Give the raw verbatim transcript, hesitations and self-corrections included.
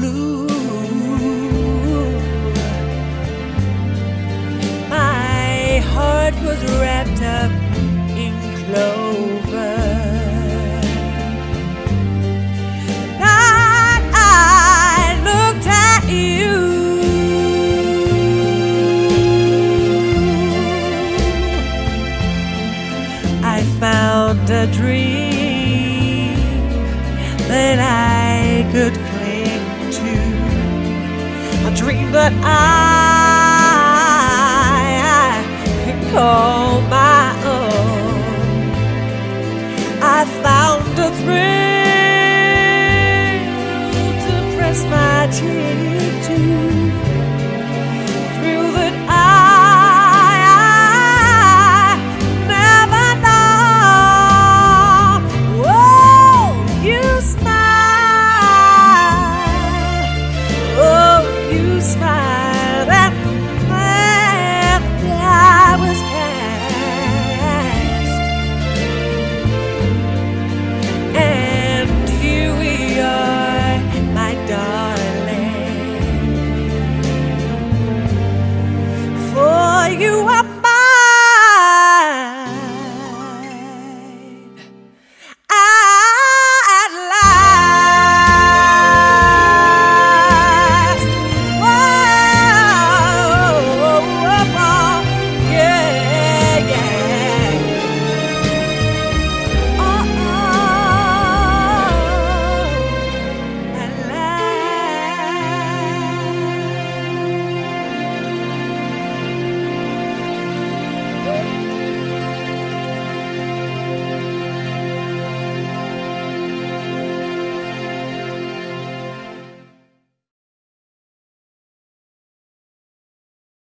blue. My heart was wrapped up in clover. The night I looked at you, I found a dream that I could cling to, a dream that I, I could call my own. I found a thrill to press my cheek to.